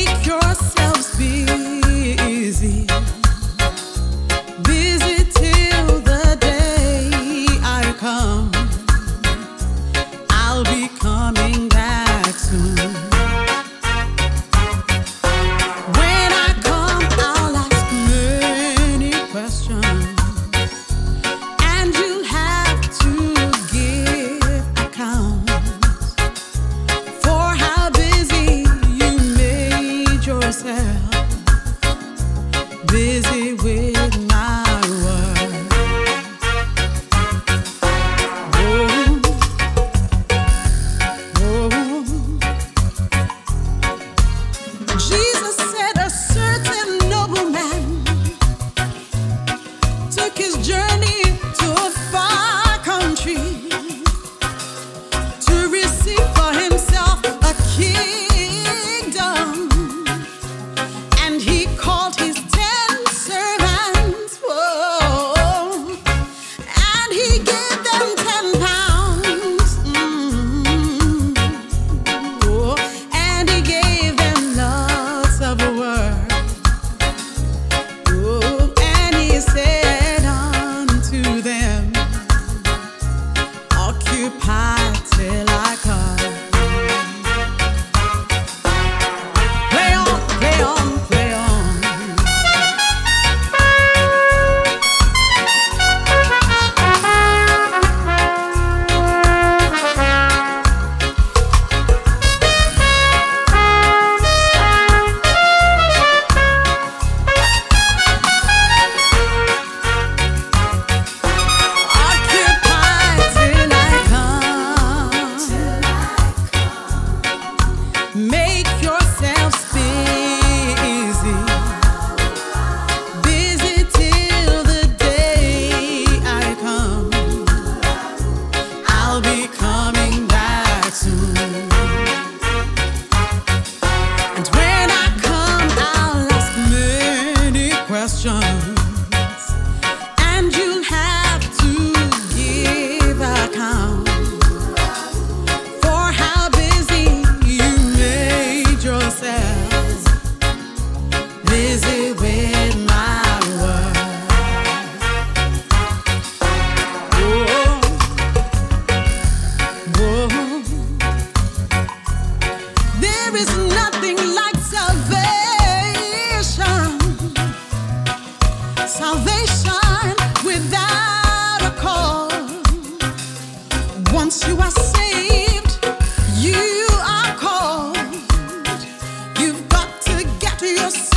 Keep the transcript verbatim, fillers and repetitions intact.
Make yourselves busy, busy till the day I come. I'll be coming back soon. When I come, I'll ask many questions, and you'll have to give accounts for how busy you made yourself, busy with my word. Oh, oh. Jesus said a certain nobleman took his journey to a far country to receive for himself a kingdom. And he called his ten servants, whoa, and he gave them ten pounds. Mm, oh, and he gave them lots of work. Oh, and he said unto them, occupy till I come. Play on, play on, play on. Occupy till I come. Make yourselves busy, busy till the day I come. I'll be coming back soon. And when I come, I'll ask many questions, and you'll have to give account for how busy you made yourself, busy with my word. Whoa, whoa. There is nothing like salvation, salvation without a cause. Once you are saved, you are called. You've got to get yourself